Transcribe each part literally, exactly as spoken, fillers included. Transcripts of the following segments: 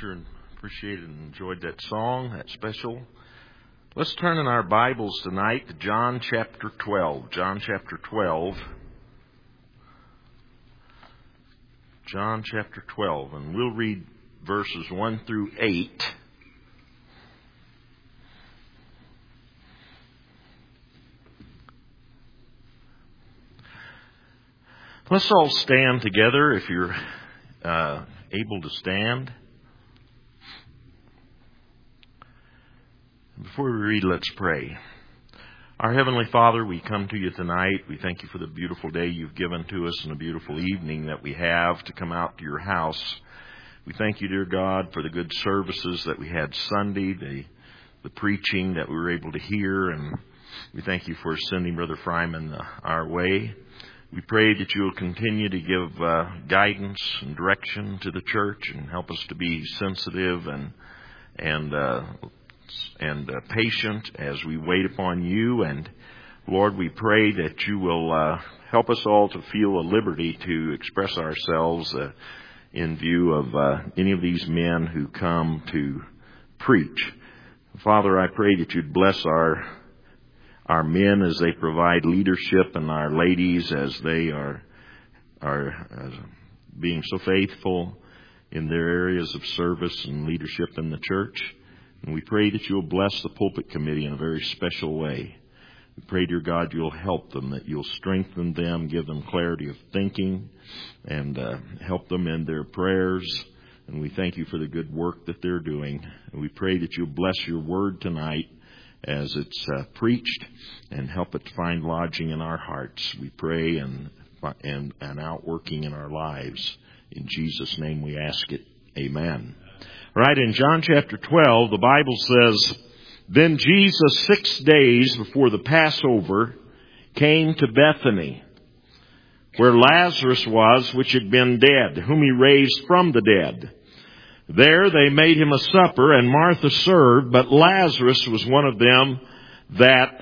Sure appreciated and enjoyed that song, that special. Let's turn in our Bibles tonight to John chapter twelve. John chapter twelve. John chapter twelve. And we'll read verses one through eight. Let's all stand together if you're uh, able to stand. Before we read, let's pray. Our Heavenly Father, we come to you tonight. We thank you for the beautiful day you've given to us and the beautiful evening that we have to come out to your house. We thank you, dear God, for the good services that we had Sunday, the, the preaching that we were able to hear, and we thank you for sending Brother Fryman uh, our way. We pray that you'll continue to give uh, guidance and direction to the church and help us to be sensitive and and uh, and uh, patient as we wait upon you. And Lord, we pray that you will uh, help us all to feel a liberty to express ourselves uh, in view of uh, any of these men who come to preach. Father, I pray that you'd bless our our men as they provide leadership, and our ladies as they are are uh, being so faithful in their areas of service and leadership in the church. And we pray that you'll bless the pulpit committee in a very special way. We pray, dear God, you'll help them, that you'll strengthen them, give them clarity of thinking, and uh, help them in their prayers. And we thank you for the good work that they're doing. And we pray that you'll bless your word tonight as it's uh, preached, and help it to find lodging in our hearts. We pray and, and, and outworking in our lives. In Jesus' name we ask it. Amen. Right, in John chapter twelve, the Bible says, Then Jesus, six days before the Passover, came to Bethany, where Lazarus was, which had been dead, whom he raised from the dead. There they made him a supper, and Martha served, but Lazarus was one of them that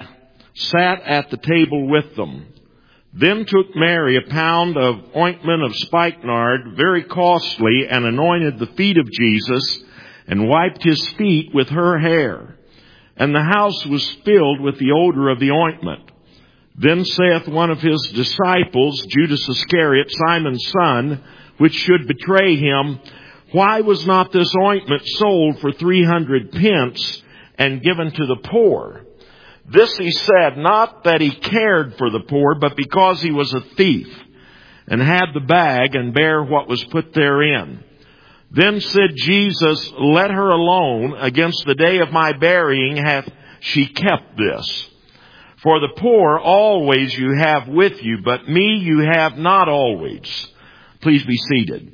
sat at the table with them. Then took Mary a pound of ointment of spikenard, very costly, and anointed the feet of Jesus, and wiped his feet with her hair. And the house was filled with the odor of the ointment. Then saith one of his disciples, Judas Iscariot, Simon's son, which should betray him, Why was not this ointment sold for three hundred pence and given to the poor? This he said, not that he cared for the poor, but because he was a thief, and had the bag, and bare what was put therein. Then said Jesus, Let her alone. Against the day of my burying hath she kept this. For the poor always you have with you, but me you have not always. Please be seated.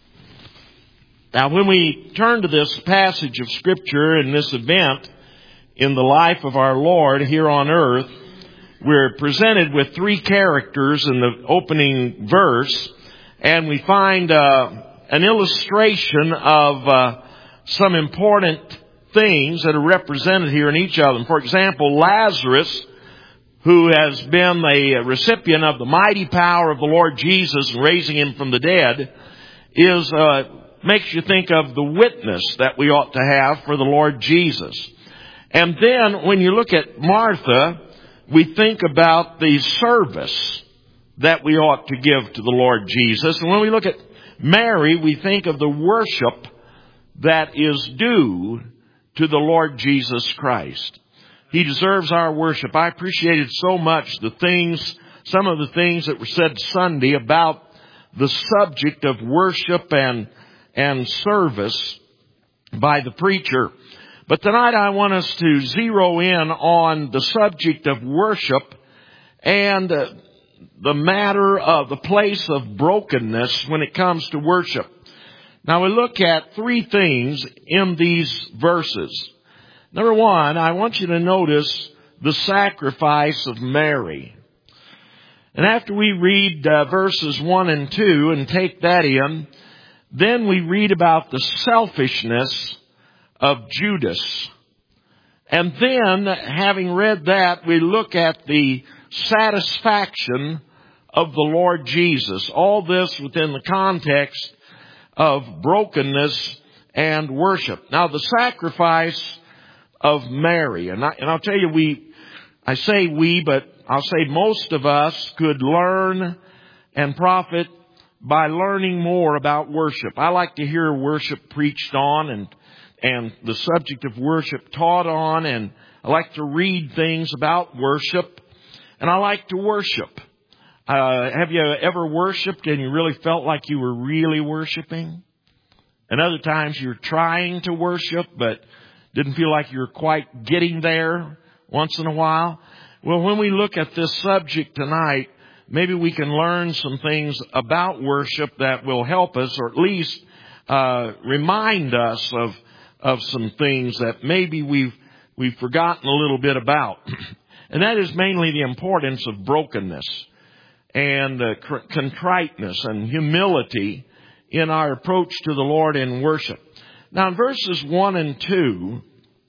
Now, when we turn to this passage of Scripture and this event in the life of our Lord here on earth, we're presented with three characters in the opening verse, and we find uh, an illustration of uh, some important things that are represented here in each of them. For example, Lazarus, who has been a recipient of the mighty power of the Lord Jesus in raising him from the dead, is uh, makes you think of the witness that we ought to have for the Lord Jesus. And then when you look at Martha, we think about the service that we ought to give to the Lord Jesus. And when we look at Mary, we think of the worship that is due to the Lord Jesus Christ. He deserves our worship. I appreciated so much the things, some of the things that were said Sunday about the subject of worship and and service by the preacher. But tonight I want us to zero in on the subject of worship and uh, the matter of the place of brokenness when it comes to worship. Now we look at three things in these verses. Number one, I want you to notice the sacrifice of Mary. And after we read uh, verses one and two and take that in, then we read about the selfishness of Judas. And then, having read that, we look at the satisfaction of the Lord Jesus. All this within the context of brokenness and worship. Now, the sacrifice of Mary, and, I, and I'll tell you, we, I say we, but I'll say most of us could learn and profit by learning more about worship. I like to hear worship preached on and and the subject of worship taught on, and I like to read things about worship, and I like to worship. Uh, have you ever worshiped and you really felt like you were really worshiping? And other times you're trying to worship but didn't feel like you were quite getting there once in a while? Well, when we look at this subject tonight, maybe we can learn some things about worship that will help us, or at least uh, remind us of of some things that maybe we've we've forgotten a little bit about. And that is mainly the importance of brokenness and uh, contriteness and humility in our approach to the Lord in worship. Now, in verses one and two,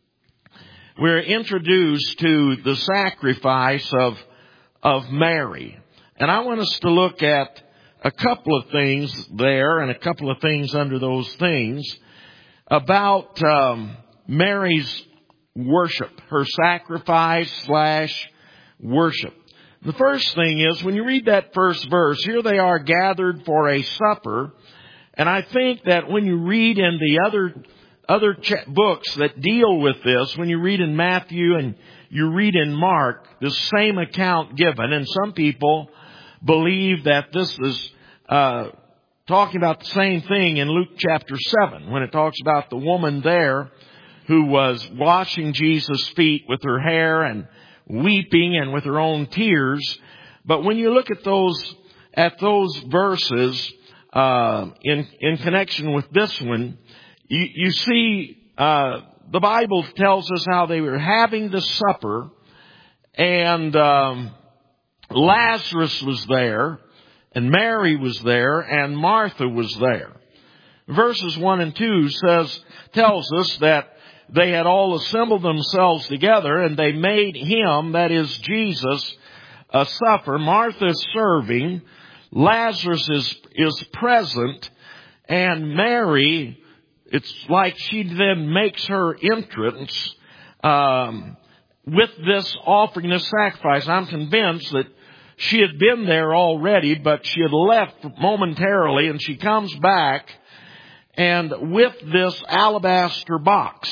we're introduced to the sacrifice of of Mary. And I want us to look at a couple of things there and a couple of things under those things about um, Mary's worship, her sacrifice slash worship. The first thing is, when you read that first verse, here they are gathered for a supper. And I think that when you read in the other other ch- books that deal with this, when you read in Matthew and you read in Mark, the same account given, and some people believe that this is uh talking about the same thing in Luke chapter seven, when it talks about the woman there who was washing Jesus' feet with her hair and weeping and with her own tears. But when you look at those at those verses uh in in connection with this one, you, you see uh the Bible tells us how they were having the supper, and um Lazarus was there, and Mary was there, and Martha was there. Verses one and two says, tells us that they had all assembled themselves together, and they made him, that is Jesus, a supper. Martha is serving, Lazarus is, is present, and Mary, it's like she then makes her entrance um, with this offering, this sacrifice. I'm convinced that she had been there already, but she had left momentarily, and she comes back and with this alabaster box.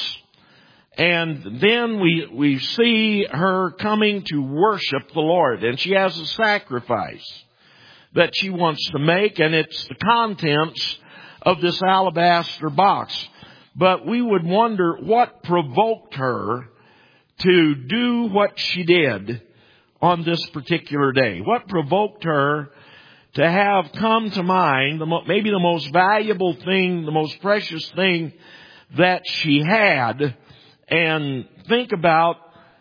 And then we, we see her coming to worship the Lord, and she has a sacrifice that she wants to make, and it's the contents of this alabaster box. But we would wonder what provoked her to do what she did on this particular day. What provoked her to have come to mind the mo- maybe the most valuable thing, the most precious thing that she had, and think about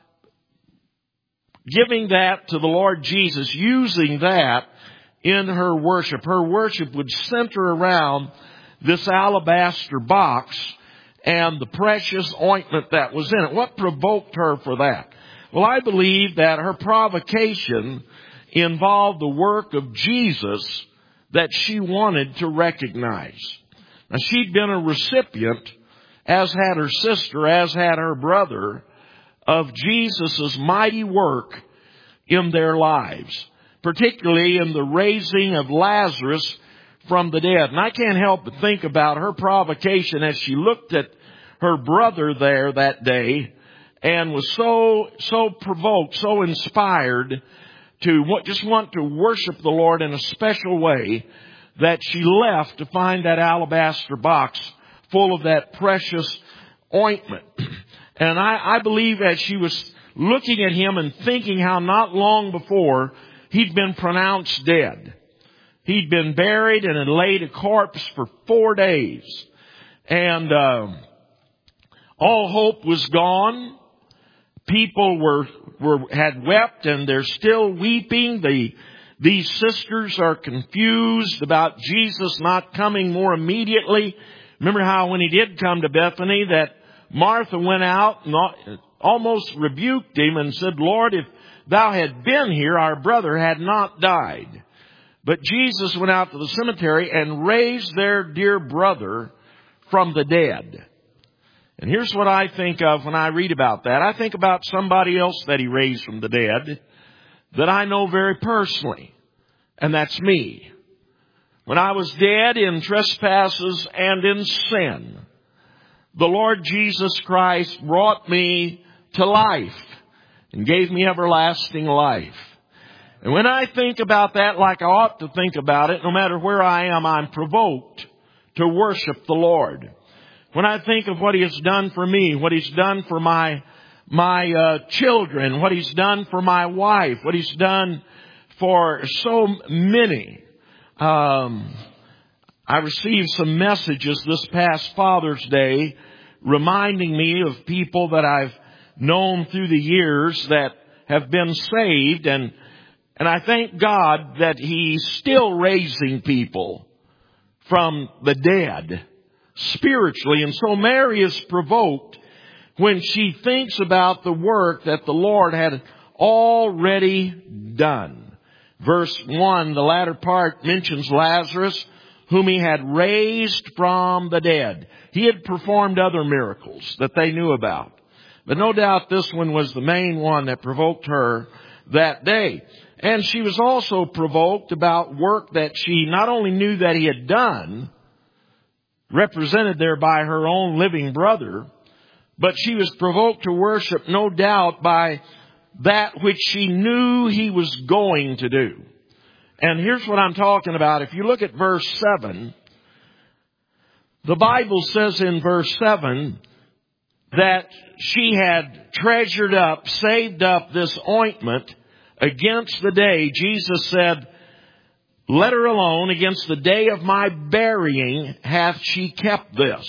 giving that to the Lord Jesus, using that in her worship. Her worship would center around this alabaster box and the precious ointment that was in it. What provoked her for that? Well, I believe that her provocation involved the work of Jesus that she wanted to recognize. Now, she'd been a recipient, as had her sister, as had her brother, of Jesus' mighty work in their lives, particularly in the raising of Lazarus from the dead. And I can't help but think about her provocation as she looked at her brother there that day, and was so, so provoked, so inspired to just want to worship the Lord in a special way, that she left to find that alabaster box full of that precious ointment. And I, I believe as she was looking at him and thinking how not long before he'd been pronounced dead. He'd been buried and had laid a corpse for four days. And uh, all hope was gone. People were, were, had wept, and they're still weeping. The, these sisters are confused about Jesus not coming more immediately. Remember how when he did come to Bethany, that Martha went out and almost rebuked him and said, Lord, if thou had been here, our brother had not died. But Jesus went out to the cemetery and raised their dear brother from the dead. And here's what I think of when I read about that. I think about somebody else that He raised from the dead that I know very personally. And that's me. When I was dead in trespasses and in sin, the Lord Jesus Christ brought me to life and gave me everlasting life. And when I think about that like I ought to think about it, no matter where I am, I'm provoked to worship the Lord. When I think of what He has done for me, what He's done for my my uh, children, what He's done for my wife, what He's done for so many. Um, I received some messages this past Father's Day reminding me of people that I've known through the years that have been saved, and and I thank God that He's still raising people from the dead spiritually. And so Mary is provoked when she thinks about the work that the Lord had already done. Verse one, the latter part mentions Lazarus, whom He had raised from the dead. He had performed other miracles that they knew about, but no doubt this one was the main one that provoked her that day. And she was also provoked about work that she not only knew that He had done, represented there by her own living brother, but she was provoked to worship, no doubt, by that which she knew He was going to do. And here's what I'm talking about. If you look at verse seven, the Bible says in verse seven that she had treasured up, saved up this ointment against the day. Jesus said, "Let her alone, against the day of my burying hath she kept this."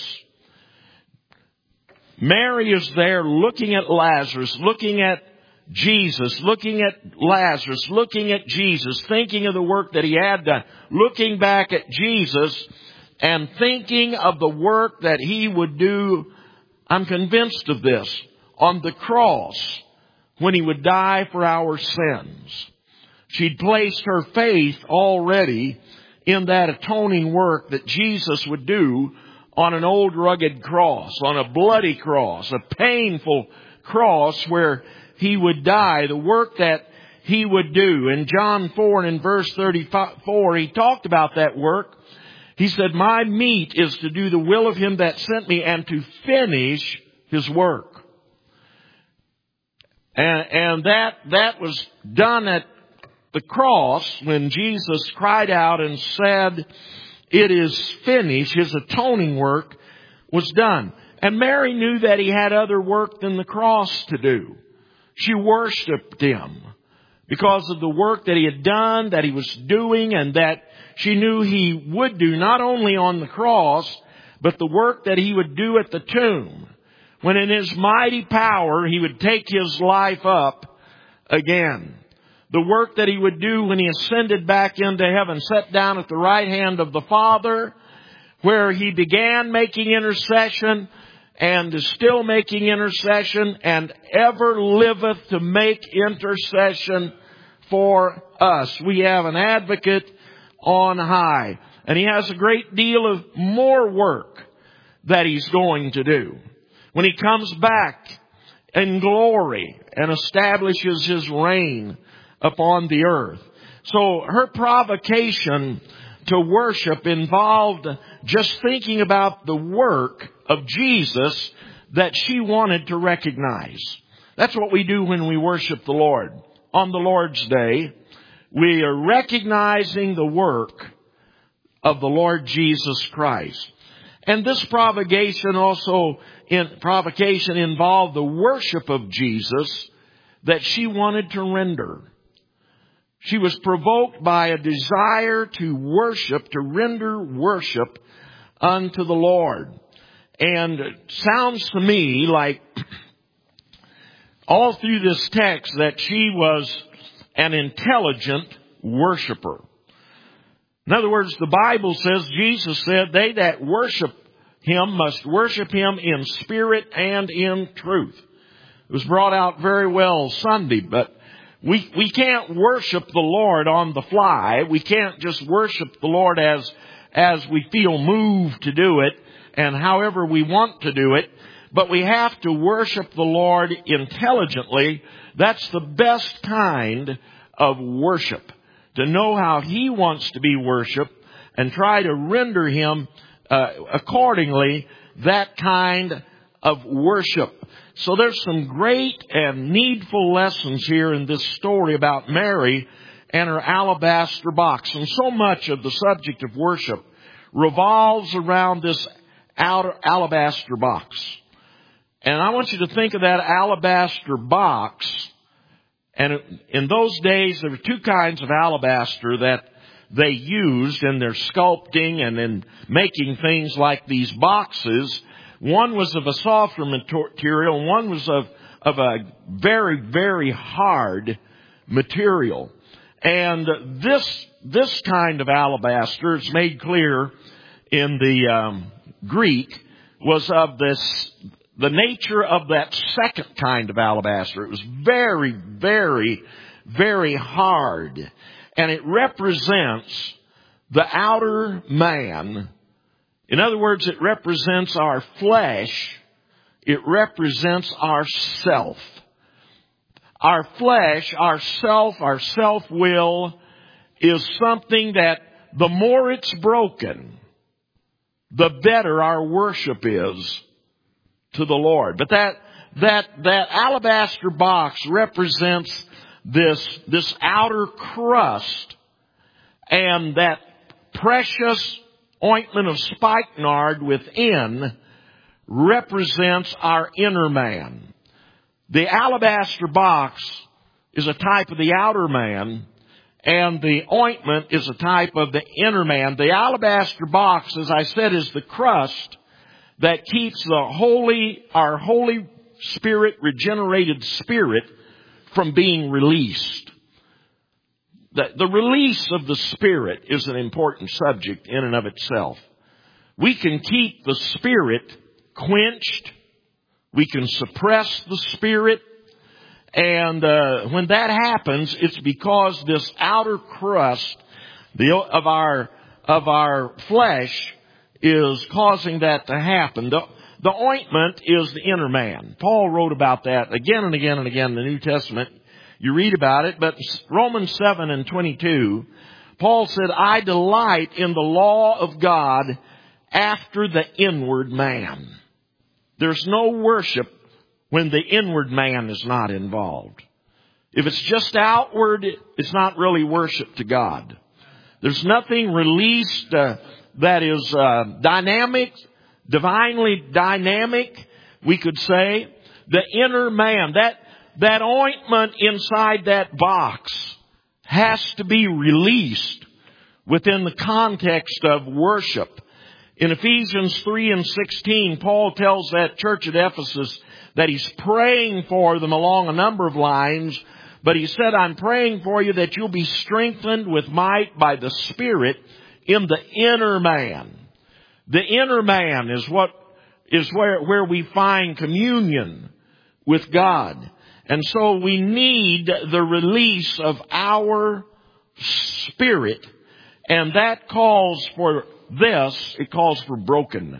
Mary is there looking at Lazarus, looking at Jesus, looking at Lazarus, looking at Jesus, thinking of the work that He had done, looking back at Jesus and thinking of the work that He would do, I'm convinced of this, on the cross when He would die for our sins. She'd placed her faith already in that atoning work that Jesus would do on an old rugged cross, on a bloody cross, a painful cross where He would die, the work that He would do. In John four and in verse thirty-four, He talked about that work. He said, "My meat is to do the will of Him that sent me and to finish His work." And, and that, that was done at the cross when Jesus cried out and said, "It is finished." His atoning work was done. And Mary knew that He had other work than the cross to do. She worshiped Him because of the work that He had done, that He was doing, and that she knew He would do not only on the cross, but the work that He would do at the tomb, when in His mighty power He would take His life up again. The work that He would do when He ascended back into heaven, sat down at the right hand of the Father, where He began making intercession and is still making intercession and ever liveth to make intercession for us. We have an advocate on high, and He has a great deal of more work that He's going to do when He comes back in glory and establishes His reign upon the earth. So her provocation to worship involved just thinking about the work of Jesus that she wanted to recognize. That's what we do when we worship the Lord. On the Lord's Day, we are recognizing the work of the Lord Jesus Christ. And this provocation also in provocation involved the worship of Jesus that she wanted to render. She was provoked by a desire to worship, to render worship unto the Lord. And it sounds to me like all through this text that she was an intelligent worshiper. In other words, the Bible says, Jesus said, "They that worship Him must worship Him in spirit and in truth." It was brought out very well Sunday, but we we can't worship the Lord on the fly. We can't just worship the Lord as as we feel moved to do it and however we want to do it, but we have to worship the Lord intelligently. That's the best kind of worship, to know how He wants to be worshiped and try to render Him uh, accordingly that kind of worship. So there's some great and needful lessons here in this story about Mary and her alabaster box. And so much of the subject of worship revolves around this outer alabaster box. And I want you to think of that alabaster box. And in those days, there were two kinds of alabaster that they used in their sculpting and in making things like these boxes. One was of a softer material, and one was of, of a very, very hard material. And this, this kind of alabaster, it's made clear in the um, Greek, was of this, the nature of that second kind of alabaster. It was very, very, very hard. And it represents the outer man. In other words, it represents our flesh. It represents our self. Our flesh, our self, our self-will is something that the more it's broken, the better our worship is to the Lord. But that, that, that alabaster box represents this, this outer crust, and that precious ointment of spikenard within represents our inner man. The alabaster box is a type of the outer man, and the ointment is a type of the inner man. The alabaster box, as I said, is the crust that keeps the holy, our Holy Spirit, regenerated spirit, from being released. The, the release of the Spirit is an important subject in and of itself. We can keep the Spirit quenched. We can suppress the Spirit. And uh, when that happens, it's because this outer crust the, of our of our flesh is causing that to happen. The, the ointment is the inner man. Paul wrote about that again and again and again in the New Testament. You read about it, but Romans seven and twenty-two, Paul said, I delight in the law of God after the inward man. There's no worship when the inward man is not involved. If it's just outward, it's not really worship to God. There's nothing released uh, that is uh, dynamic, divinely dynamic, we could say. The inner man, that, that ointment inside that box has to be released within the context of worship. In Ephesians three and sixteen, Paul tells that church at Ephesus that he's praying for them along a number of lines, but he said, I'm praying for you that you'll be strengthened with might by the Spirit in the inner man. The inner man is what is where, where we find communion with God. And so we need the release of our spirit, and that calls for this, it calls for brokenness.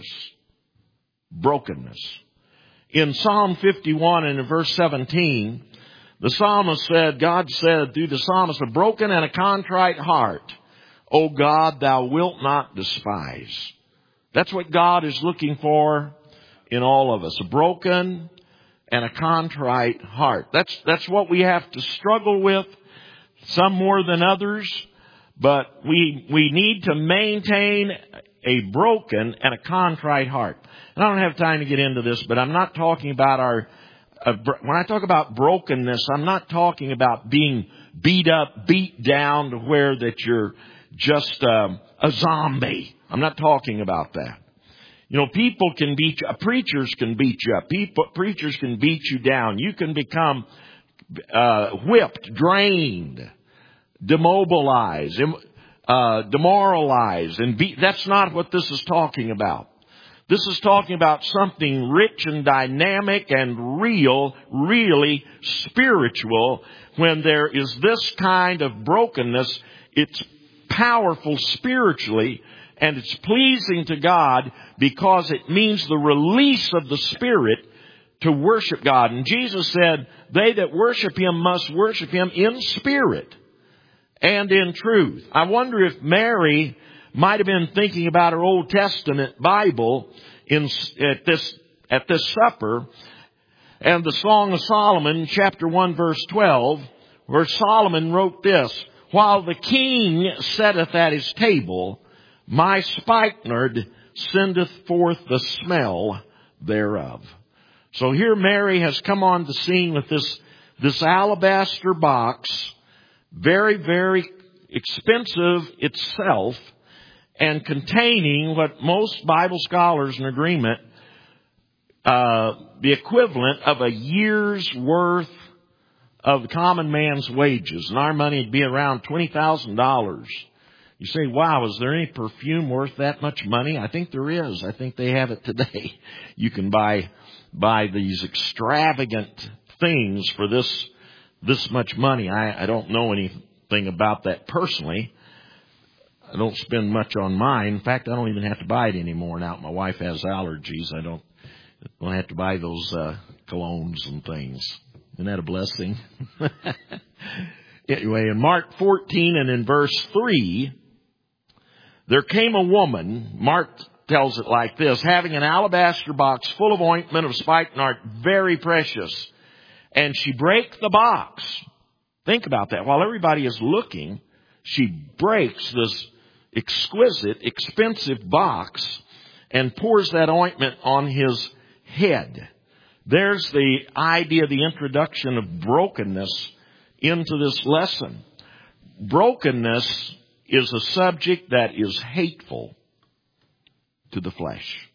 Brokenness. In Psalm fifty-one and in verse seventeen, the psalmist said, God said through the psalmist, a broken and a contrite heart, O God, thou wilt not despise. That's what God is looking for in all of us. A broken and a contrite heart. That's, that's what we have to struggle with, some more than others, but we, we need to maintain a broken and a contrite heart. And I don't have time to get into this, but I'm not talking about our, uh, when I talk about brokenness, I'm not talking about being beat up, beat down to where that you're just um, a zombie. I'm not talking about that. You know, people can beat you, preachers can beat you up, people, preachers can beat you down. You can become uh, whipped, drained, demobilized, uh, demoralized, and be, that's not what this is talking about. This is talking about something rich and dynamic and real, really spiritual. When there is this kind of brokenness, it's powerful spiritually, and it's pleasing to God because it means the release of the Spirit to worship God. And Jesus said, they that worship Him must worship Him in spirit and in truth. I wonder if Mary might have been thinking about her Old Testament Bible in, at this, at this supper, and the Song of Solomon, chapter one, verse twelve, where Solomon wrote this, while the king sitteth at his table, my spikenard sendeth forth the smell thereof. So here Mary has come on the scene with this, this alabaster box, very, very expensive itself, and containing what most Bible scholars in agreement, uh, the equivalent of a year's worth of the common man's wages. And our money would be around twenty thousand dollars. You say, wow, is there any perfume worth that much money? I think there is. I think they have it today. You can buy, buy these extravagant things for this, this much money. I, I don't know anything about that personally. I don't spend much on mine. In fact, I don't even have to buy it anymore now. My wife has allergies. I don't, don't have to buy those, uh, colognes and things. Isn't that a blessing? Anyway, in Mark fourteen and in verse three, there came a woman, Mark tells it like this, having an alabaster box full of ointment of spikenard, very precious. And she brake the box. Think about that. While everybody is looking, she breaks this exquisite, expensive box and pours that ointment on his head. There's the idea, the introduction of brokenness into this lesson. Brokenness is a subject that is hateful to the flesh.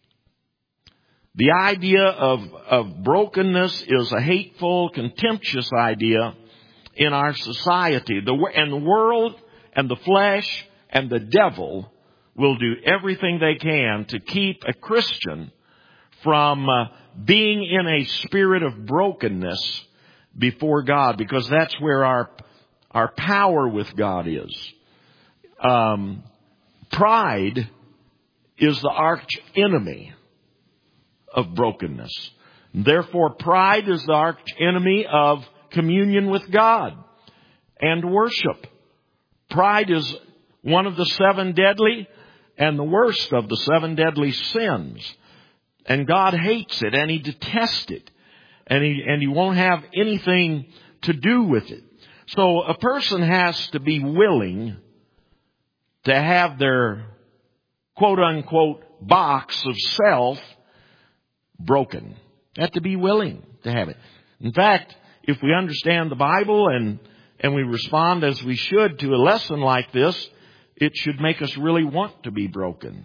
The idea of, of brokenness is a hateful, contemptuous idea in our society. The, and the world and the flesh and the devil will do everything they can to keep a Christian from uh, being in a spirit of brokenness before God, because that's where our our power with God is. Um, pride is the arch enemy of brokenness. Therefore, pride is the arch enemy of communion with God and worship. Pride is one of the seven deadly and the worst of the seven deadly sins. And God hates it and He detests it. And he, and he won't have anything to do with it. So a person has to be willing to have their quote unquote box of self broken. They have to be willing to have it. In fact, if we understand the Bible and, and we respond as we should to a lesson like this, it should make us really want to be broken.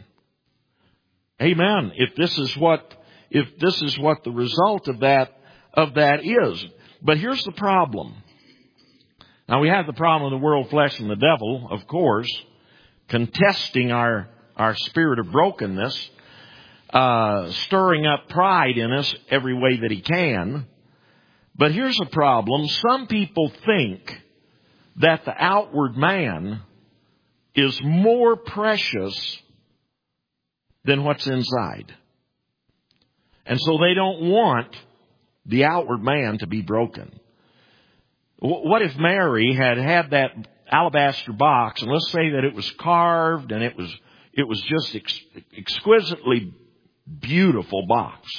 Amen. If this is what, if this is what the result of that, of that is. But here's the problem. Now we have the problem of the world, flesh, and the devil, of course, contesting our, our spirit of brokenness, uh, stirring up pride in us every way that he can. But here's the problem. Some people think that the outward man is more precious than what's inside. And so they don't want the outward man to be broken. What if Mary had had that alabaster box, and let's say that it was carved and it was it was just ex- exquisitely beautiful box.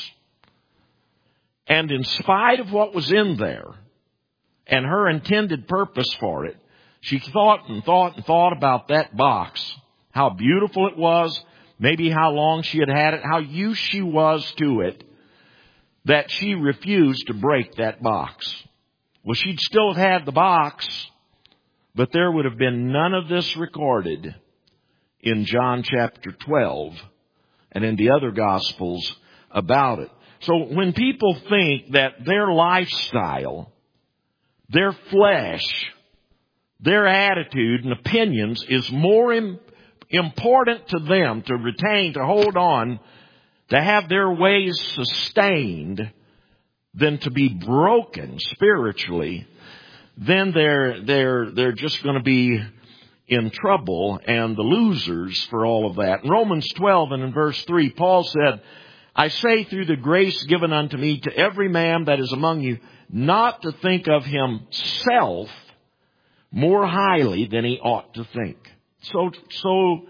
And in spite of what was in there and her intended purpose for it, she thought and thought and thought about that box, how beautiful it was, maybe how long she had had it, how used she was to it, that she refused to break that box. Well, she'd still have had the box, but there would have been none of this recorded in John chapter twelve and in the other Gospels about it. So when people think that their lifestyle, their flesh, their attitude and opinions is more im- important to them to retain, to hold on, to have their ways sustained than to be broken spiritually, then they're they're they're just going to be in trouble and the losers for all of that. In Romans twelve and in verse three, Paul said, I say through the grace given unto me to every man that is among you, not to think of himself more highly than he ought to think. So, so,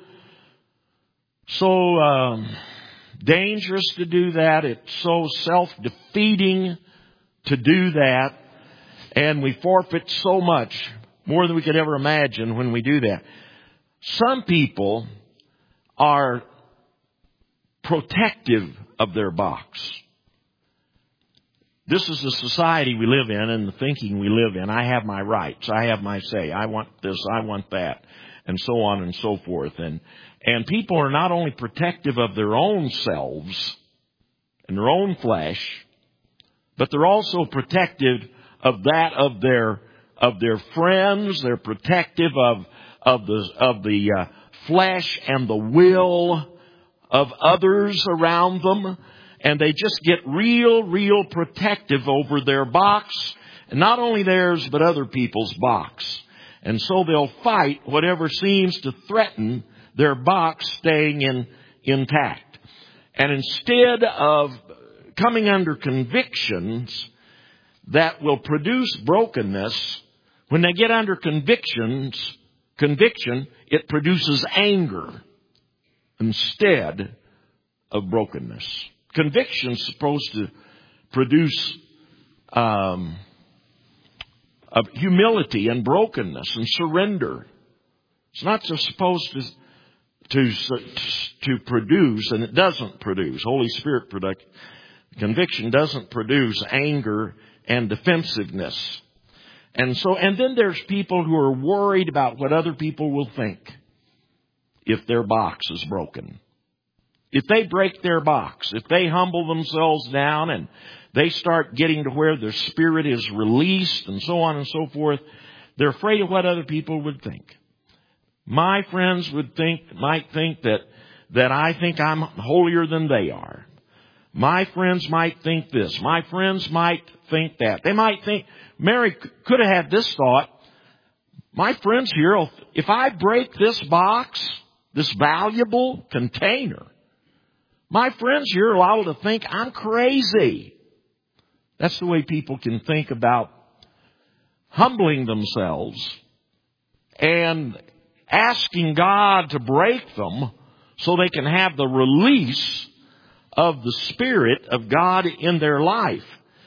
so um, dangerous to do that. It's so self-defeating to do that. And we forfeit so much, more than we could ever imagine when we do that. Some people are protective of their box. This is the society we live in and the thinking we live in. I have my rights. I have my say. I want this. I want that. And so on and so forth. And, and people are not only protective of their own selves and their own flesh, but they're also protective of that of their, of their friends. They're protective of, of the, of the uh, flesh and the will of others around them. And they just get real, real protective over their box. And not only theirs, but other people's box. And so they'll fight whatever seems to threaten their box staying in, intact. And instead of coming under convictions that will produce brokenness, when they get under convictions, conviction, it produces anger instead of brokenness. Conviction is supposed to produce um, of humility and brokenness and surrender. It's not just supposed to to to produce, and it doesn't produce. Holy Spirit product conviction doesn't produce anger and defensiveness. And so, and then there's people who are worried about what other people will think if their box is broken. If they break their box, if they humble themselves down and they start getting to where their spirit is released and so on and so forth, they're afraid of what other people would think. My friends would think, might think that, that I think I'm holier than they are. My friends might think this. My friends might think that. They might think, Mary could have had this thought. My friends here, if I break this box, this valuable container, my friends here are liable to think I'm crazy. That's the way people can think about humbling themselves and asking God to break them so they can have the release of the Spirit of God in their life.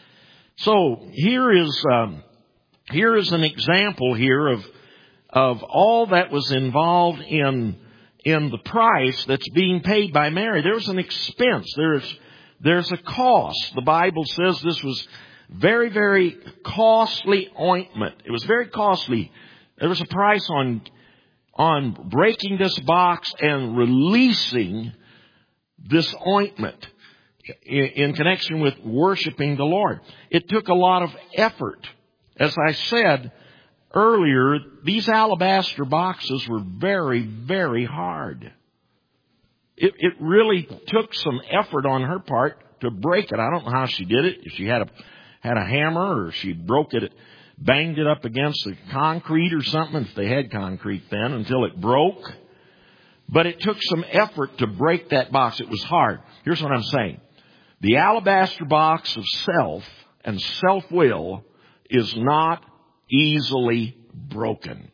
So here is um, here is an example here of of all that was involved in in the price that's being paid by Mary. There's an expense. There's there's a cost. The Bible says this was very, very costly ointment. It was very costly. There was a price on on breaking this box and releasing this ointment in, in connection with worshiping the Lord. It took a lot of effort. As I said earlier, these alabaster boxes were very, very hard. It, it really took some effort on her part to break it. I don't know how she did it. If she had a had a hammer or she broke it, banged it up against the concrete or something, if they had concrete then, until it broke. But it took some effort to break that box. It was hard. Here's what I'm saying. The alabaster box of self and self-will is not easily broken.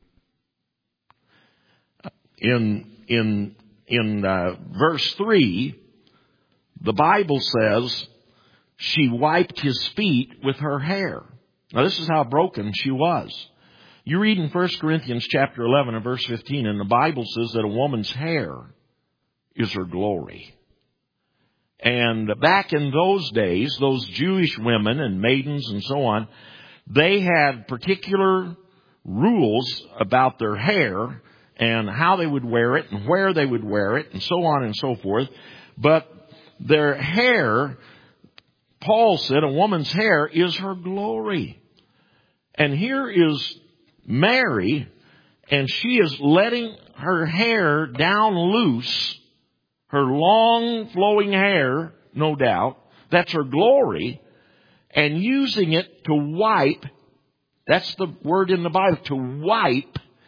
In in in uh, verse three, the Bible says she wiped his feet with her hair. Now this is how broken she was. You read in First Corinthians chapter eleven and verse fifteen, and the Bible says that a woman's hair is her glory. And back in those days, those Jewish women and maidens and so on, they had particular rules about their hair and how they would wear it and where they would wear it and so on and so forth. But their hair, Paul said, a woman's hair is her glory. And here is Mary, and she is letting her hair down loose, her long flowing hair, no doubt, that's her glory, and using it to wipe, that's the word in the Bible, to wipe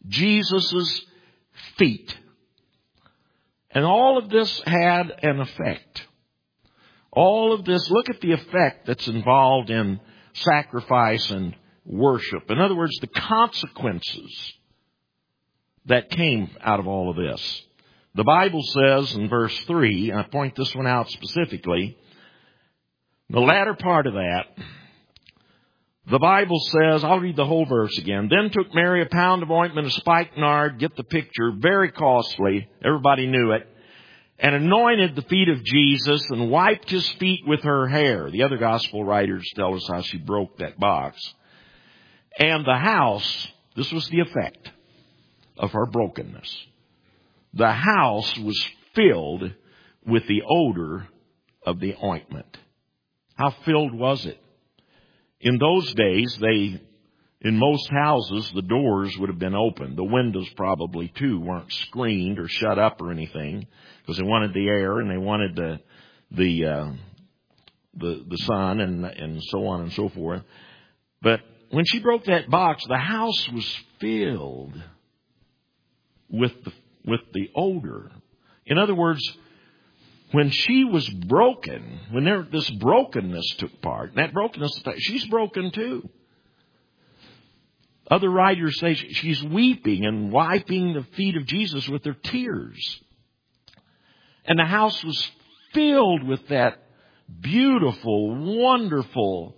Jesus' feet. And all of this had an effect. All of this, look at the effect that's involved in sacrifice and worship. In other words, the consequences that came out of all of this. The Bible says in verse three, and I point this one out specifically, the latter part of that, the Bible says, I'll read the whole verse again. Then took Mary a pound of ointment of spikenard, get the picture, very costly, everybody knew it, and anointed the feet of Jesus and wiped his feet with her hair. The other gospel writers tell us how she broke that box. And the house, this was the effect of her brokenness. The house was filled with the odor of the ointment. How filled was it? In those days, they, in most houses, the doors would have been open. The windows probably, too, weren't screened or shut up or anything because they wanted the air and they wanted the the uh, the, the sun and and so on and so forth. But when she broke that box, the house was filled with the with the odor. In other words, when she was broken, when there, this brokenness took part, and that brokenness, she's broken too. Other writers say she's weeping and wiping the feet of Jesus with her tears. And the house was filled with that beautiful, wonderful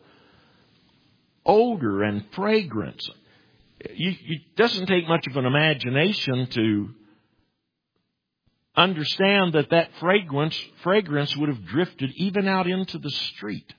odor and fragrance. You, it doesn't take much of an imagination to understand that that fragrance, fragrance would have drifted even out into the street.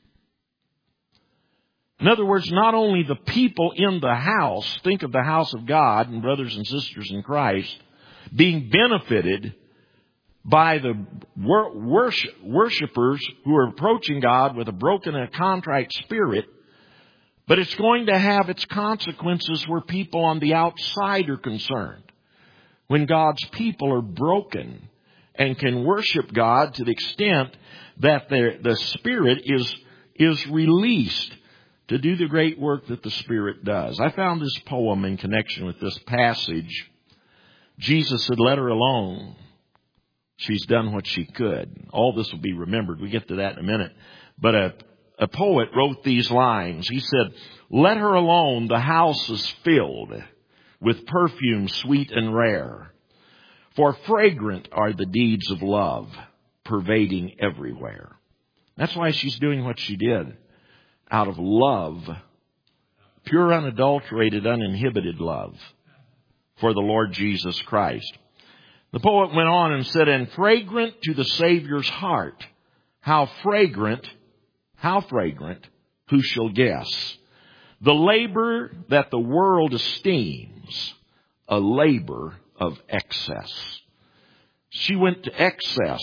In other words, not only the people in the house, think of the house of God and brothers and sisters in Christ, being benefited by the wor- worship, worshipers who are approaching God with a broken and a contrite spirit, but it's going to have its consequences where people on the outside are concerned. When God's people are broken and can worship God to the extent that the, the Spirit is, is released to do the great work that the Spirit does. I found this poem in connection with this passage. Jesus said, let her alone. She's done what she could. All this will be remembered. We get to that in a minute. But a, a poet wrote these lines. He said, let her alone, the house is filled with perfume sweet and rare. For fragrant are the deeds of love, pervading everywhere. That's why she's doing what she did. Out of love, pure, unadulterated, uninhibited love for the Lord Jesus Christ. The poet went on and said, and fragrant to the Savior's heart, how fragrant, how fragrant, who shall guess? The labor that the world esteems, a labor of excess. She went to excess.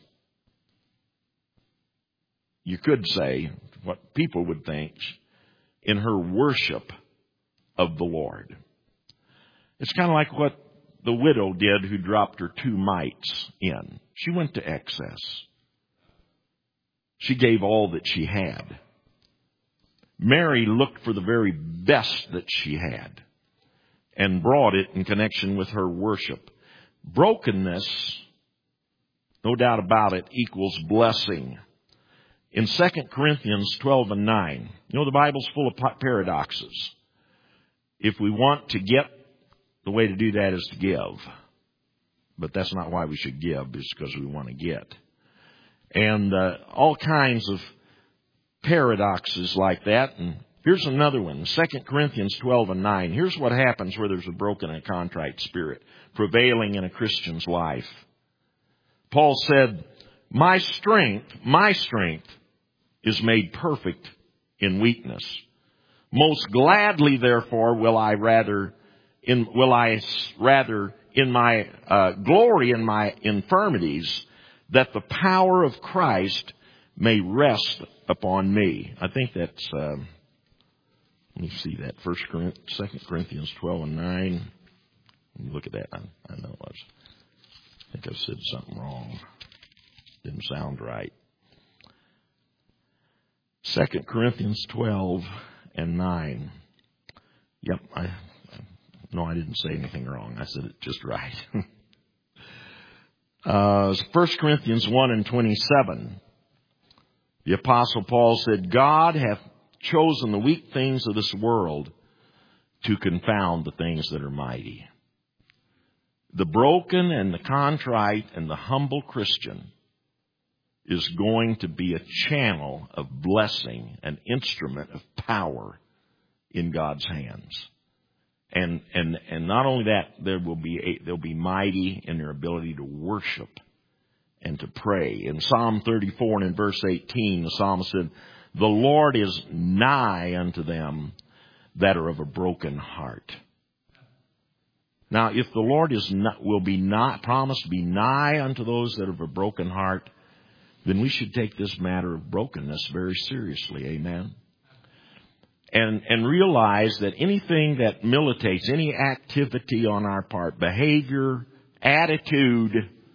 You could say, what people would think, in her worship of the Lord. It's kind of like what the widow did who dropped her two mites in. She went to excess. She gave all that she had. Mary looked for the very best that she had and brought it in connection with her worship. Brokenness, no doubt about it, equals blessing. In Second Corinthians twelve and nine, you know the Bible's full of paradoxes. If we want to get, the way to do that is to give. But that's not why we should give, it's because we want to get. And uh, all kinds of paradoxes like that. And here's another one, Second Corinthians twelve and nine. Here's what happens where there's a broken and contrite spirit prevailing in a Christian's life. Paul said, my strength, my strength is made perfect in weakness. Most gladly, therefore, will I rather, in, will I rather in my uh, glory in my infirmities, that the power of Christ may rest upon me. I think that's, uh, let me see that, First Corinthians, Second Corinthians twelve and nine. Let me look at that. I, I know I, was, I think I said something wrong. Didn't sound right. Second Corinthians twelve and nine. Yep, I, I No, I didn't say anything wrong. I said it just right. uh, First Corinthians one and twenty-seven. The Apostle Paul said, God hath chosen the weak things of this world to confound the things that are mighty. The broken and the contrite and the humble Christian is going to be a channel of blessing, an instrument of power in God's hands. And and and not only that, there will be a, they'll be mighty in their ability to worship and to pray. In Psalm thirty-four and in verse eighteen, the psalmist said, "The Lord is nigh unto them that are of a broken heart." Now, if the Lord is not, will be not promised to be nigh unto those that are of a broken heart, then we should take this matter of brokenness very seriously. Amen. And, and realize that anything that militates, any activity on our part, behavior, attitude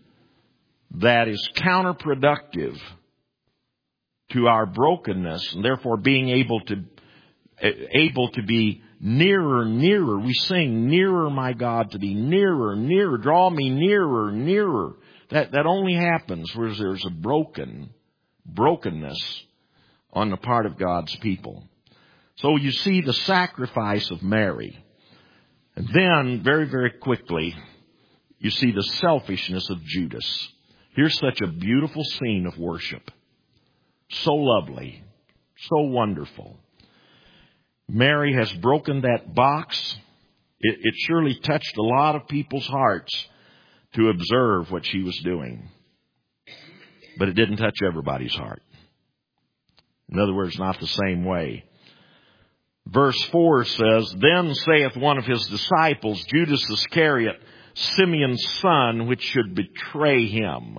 that is counterproductive to our brokenness, and therefore being able to, able to be nearer, nearer. We sing, "Nearer, my God, to thee, nearer, nearer, draw me nearer, nearer." That, that only happens where there's a broken, brokenness on the part of God's people. So you see the sacrifice of Mary. And then, very, very quickly, you see the selfishness of Judas. Here's such a beautiful scene of worship. So lovely. So wonderful. Mary has broken that box. It, it surely touched a lot of people's hearts to observe what she was doing. But it didn't touch everybody's heart. In other words, not the same way. Verse four says, "Then saith one of his disciples, Judas Iscariot, Simeon's son, which should betray him."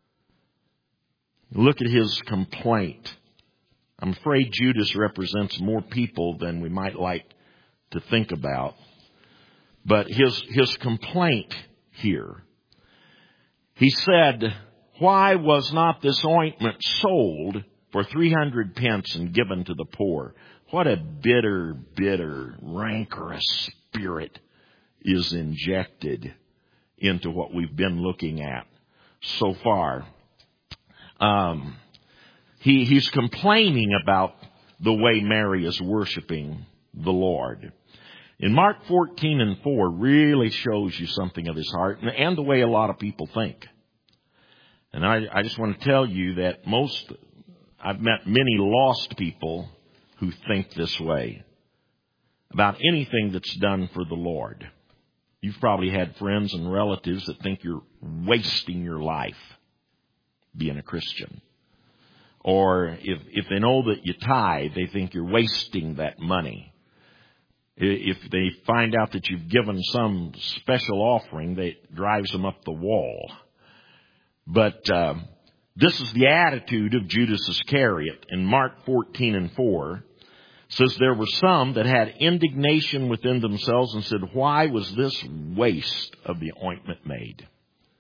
Look at his complaint. I'm afraid Judas represents more people than we might like to think about. But his, his complaint here, he said, "Why was not this ointment sold for three hundred pence and given to the poor?" What a bitter, bitter, rancorous spirit is injected into what we've been looking at so far. Um, he, he's complaining about the way Mary is worshiping the Lord. In Mark fourteen and four really shows you something of his heart and, and the way a lot of people think. And I, I just want to tell you that most, I've met many lost people who think this way about anything that's done for the Lord. You've probably had friends and relatives that think you're wasting your life being a Christian. Or if, if they know that you tithe, they think you're wasting that money. If they find out that you've given some special offering, that drives them up the wall. But uh, this is the attitude of Judas Iscariot. In Mark fourteen and four, says, "There were some that had indignation within themselves and said, why was this waste of the ointment made?"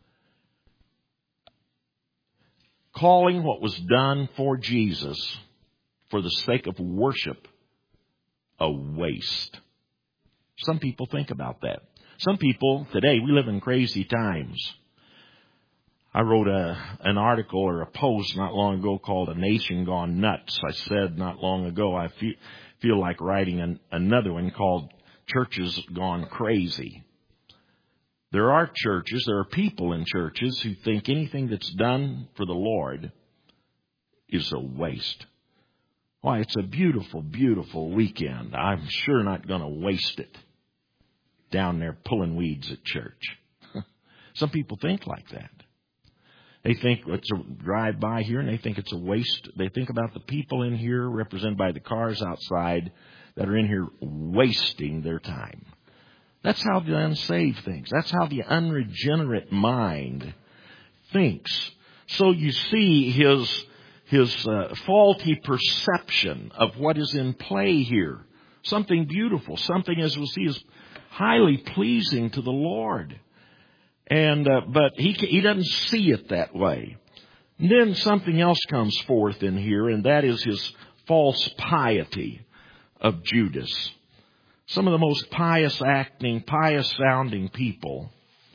Calling what was done for Jesus for the sake of worship a waste. Some people think about that. Some people today, we live in crazy times. I wrote a, an article or a post not long ago called "A Nation Gone Nuts." I said not long ago, I feel, feel like writing an, another one called "Churches Gone Crazy." There are churches, there are people in churches who think anything that's done for the Lord is a waste. Why, it's a beautiful, beautiful weekend. I'm sure not going to waste it down there pulling weeds at church. Some people think like that. They think it's a drive by here and they think it's a waste. They think about the people in here represented by the cars outside that are in here wasting their time. That's how the unsaved thinks. That's how the unregenerate mind thinks. So you see his, his uh, faulty perception of what is in play here. Something beautiful. Something, as we'll see, is highly pleasing to the Lord. And uh, but he he doesn't see it that way. And then something else comes forth in here, and that is his false piety of Judas. Some of the most pious acting, pious sounding people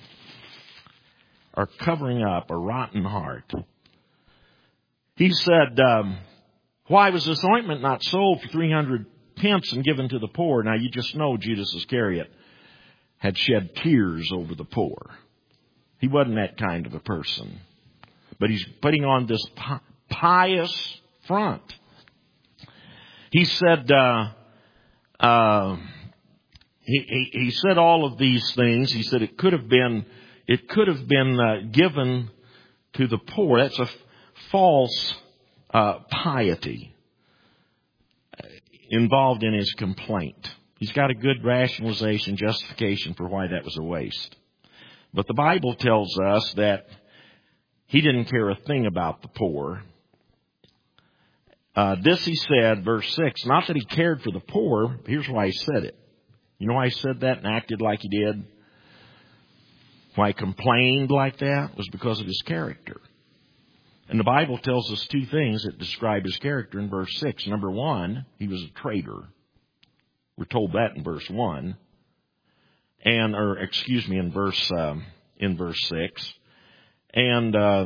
are covering up a rotten heart. He said, um, why was this ointment not sold for three hundred pence and given to the poor? Now you just know Judas Iscariot had shed tears over the poor. He wasn't that kind of a person. But he's putting on this pious front. He said, uh, uh, he, he, he said all of these things. He said it could have been, it could have been uh, given to the poor. That's a f- false uh, piety involved in his complaint. He's got a good rationalization, justification for why that was a waste. But the Bible tells us that he didn't care a thing about the poor. Uh, this he said, verse six, not that he cared for the poor. Here's why he said it. You know why he said that and acted like he did? Why he complained like that? Was because of his character. And the Bible tells us two things that describe his character in verse six. Number one, he was a traitor. We're told that in verse one. And, or excuse me, in verse, um, in verse six. And, uh,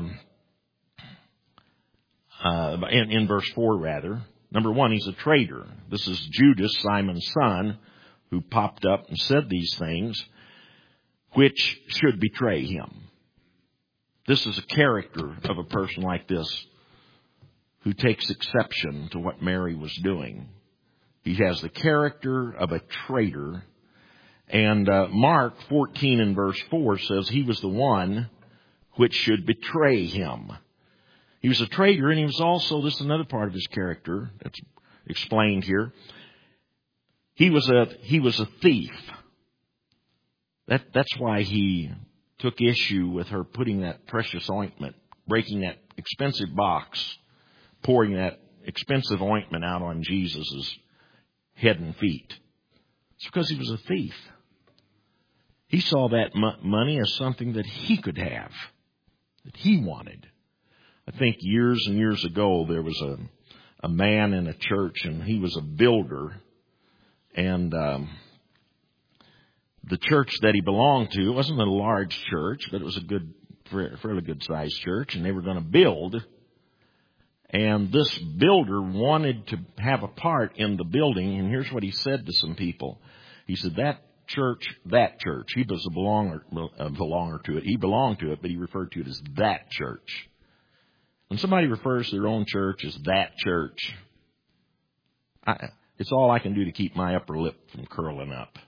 uh, in, in verse four rather. Number one, he's a traitor. This is Judas, Simon's son, who popped up and said these things, which should betray him. This is a character of a person like this who takes exception to what Mary was doing. He has the character of a traitor. And uh, Mark fourteen and verse four says he was the one which should betray him. He was a traitor, and he was also, this is another part of his character that's explained here. He was a he was a thief. That that's why he took issue with her putting that precious ointment, breaking that expensive box, pouring that expensive ointment out on Jesus' head and feet. It's because he was a thief. He saw that mo- money as something that he could have, that he wanted. I think years and years ago there was a a man in a church, and he was a builder, and um, the church that he belonged to, it wasn't a large church, but it was a good, fairly good sized church, and they were going to build. And this builder wanted to have a part in the building, and here's what he said to some people. He said, that church, that church, he was a belonger, a belonger to it. He belonged to it, but he referred to it as that church. When somebody refers to their own church as that church, I, it's all I can do to keep my upper lip from curling up.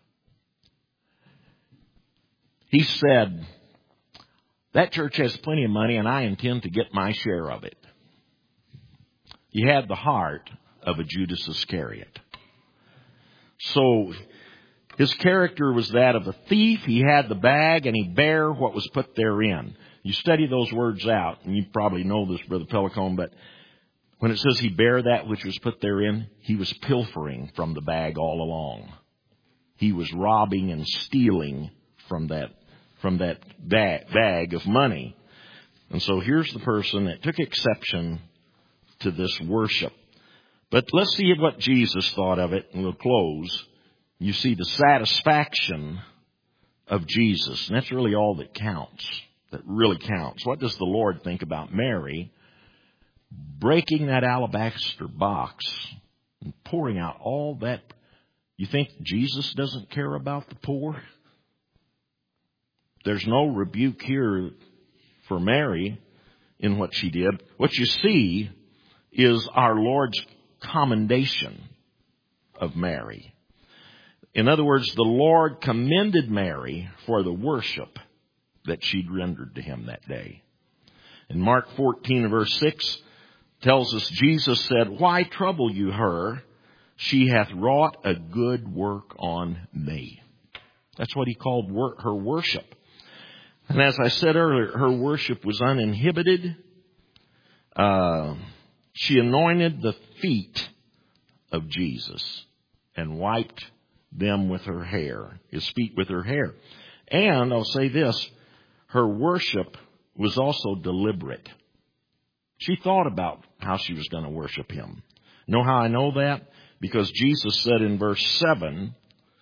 He said, that church has plenty of money, and I intend to get my share of it. He had the heart of a Judas Iscariot. So his character was that of a thief. He had the bag, and he bare what was put therein. You study those words out, and you probably know this, Brother Pelicone, but when it says he bare that which was put therein, he was pilfering from the bag all along. He was robbing and stealing from that from that bag, bag of money. And so here's the person that took exception to this worship. But let's see what Jesus thought of it, and we'll close. You see the satisfaction of Jesus, and that's really all that counts, that really counts. What does the Lord think about Mary breaking that alabaster box and pouring out all that? You think Jesus doesn't care about the poor? There's no rebuke here for Mary in what she did. What you see is our Lord's commendation of Mary. In other words, the Lord commended Mary for the worship that she'd rendered to him that day. In Mark fourteen, verse six, tells us Jesus said, why trouble you her? She hath wrought a good work on me. That's what he called wor- her worship. And as I said earlier, her worship was uninhibited. Uh, she anointed the feet of Jesus and wiped them with her hair, his feet with her hair. And I'll say this, her worship was also deliberate. She thought about how she was going to worship him. Know how I know that? Because Jesus said in verse seven,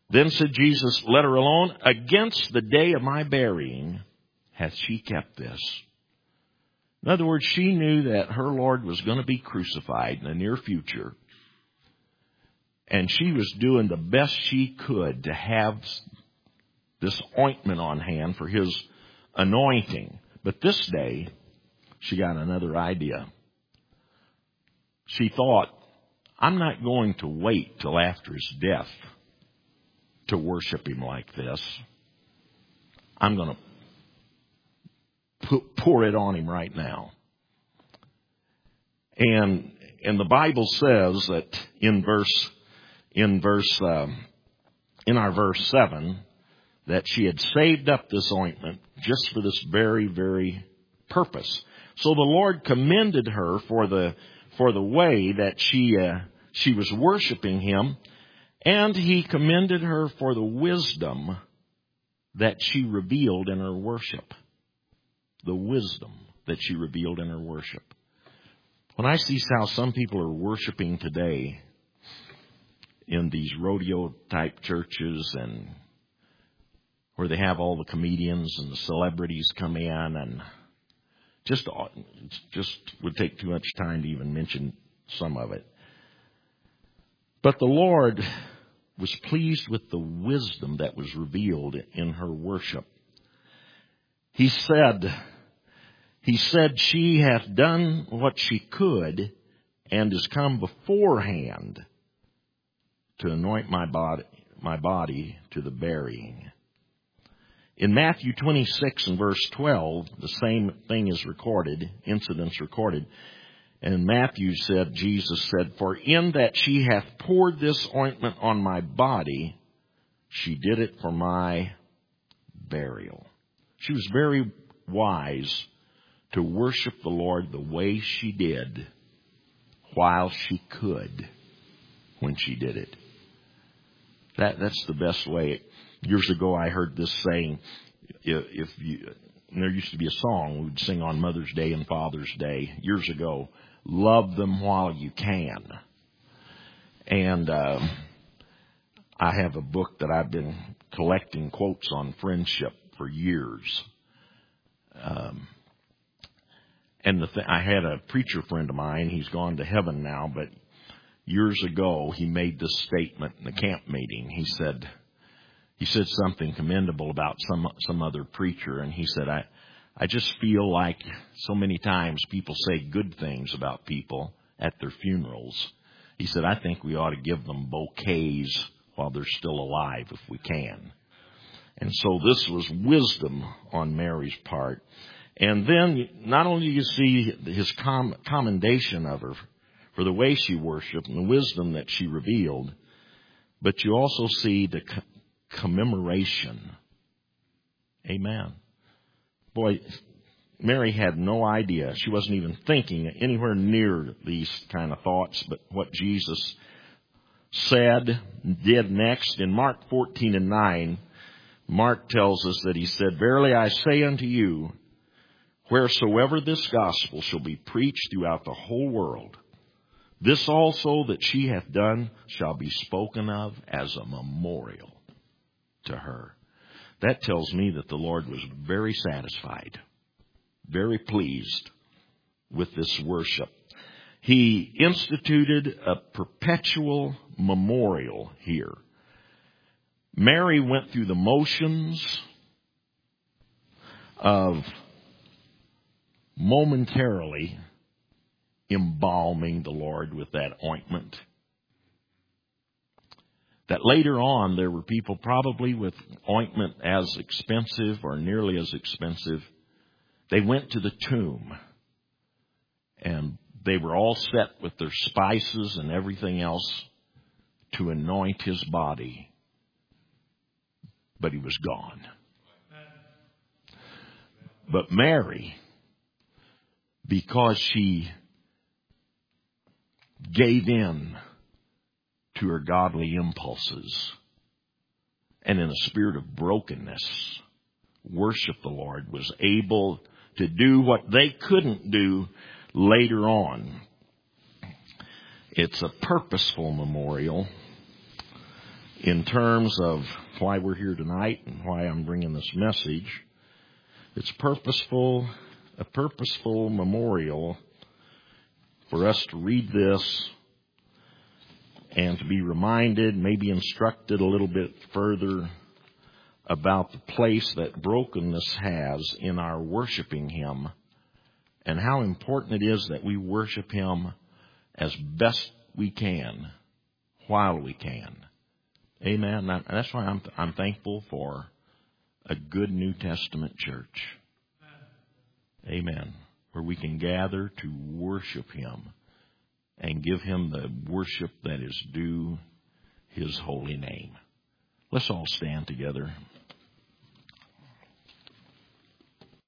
Then said Jesus, let her alone. Against the day of my burying hath she kept this. In other words, she knew that her Lord was going to be crucified in the near future. And she was doing the best she could to have this ointment on hand for his anointing. But this day, she got another idea. She thought, I'm not going to wait till after his death to worship him like this. I'm going to pour it on him right now. And and the Bible says that in verse in verse um, in our verse seven that she had saved up this ointment just for this very very purpose. So the Lord commended her for the for the way that she uh, she was worshiping him, and he commended her for the wisdom that she revealed in her worship. The wisdom that she revealed in her worship. When I see how some people are worshiping today in these rodeo type churches and where they have all the comedians and the celebrities come in, and just just would take too much time to even mention some of it. But the Lord was pleased with the wisdom that was revealed in her worship. He said, He said, she hath done what she could and has come beforehand to anoint my body, my body to the burying. In Matthew twenty-six and verse twelve, the same thing is recorded, incidents recorded. And Matthew said, Jesus said, for in that she hath poured this ointment on my body, she did it for my burial. She was very wise to worship the Lord the way she did while she could when she did it. That that's the best way. Years ago I heard this saying, if you, and there used to be a song we'd sing on Mother's Day and Father's Day years ago, love them while you can. And uh, I have a book that I've been collecting quotes on friendship for years. Um, and the th- I had a preacher friend of mine. He's gone to heaven now, but years ago he made this statement in the camp meeting. He said, he said something commendable about some some other preacher, and he said, I, I just feel like so many times people say good things about people at their funerals. He said, I think we ought to give them bouquets while they're still alive if we can. And so this was wisdom on Mary's part. And then not only do you see his com- commendation of her for the way she worshiped and the wisdom that she revealed, but you also see the co- commemoration. Amen. Boy, Mary had no idea. She wasn't even thinking anywhere near these kind of thoughts, but what Jesus said, did next. In Mark fourteen and nine, Mark tells us that he said, verily I say unto you, wheresoever this gospel shall be preached throughout the whole world, this also that she hath done shall be spoken of as a memorial to her. That tells me that the Lord was very satisfied, very pleased with this worship. He instituted a perpetual memorial here. Mary went through the motions of momentarily embalming the Lord with that ointment. That later on there were people probably with ointment as expensive or nearly as expensive. They went to the tomb and they were all set with their spices and everything else to anoint his body. But he was gone. But Mary, because she gave in to her godly impulses and in a spirit of brokenness, worshiped the Lord, was able to do what they couldn't do later on. It's a purposeful memorial. in terms of why we're here tonight and why I'm bringing this message. It's purposeful, a purposeful memorial for us to read this and to be reminded, maybe instructed a little bit further about the place that brokenness has in our worshiping Him and how important it is that we worship Him as best we can while we can. Amen. That's why I'm, I'm thankful for a good New Testament church. Amen. Where we can gather to worship Him and give Him the worship that is due His holy name. Let's all stand together.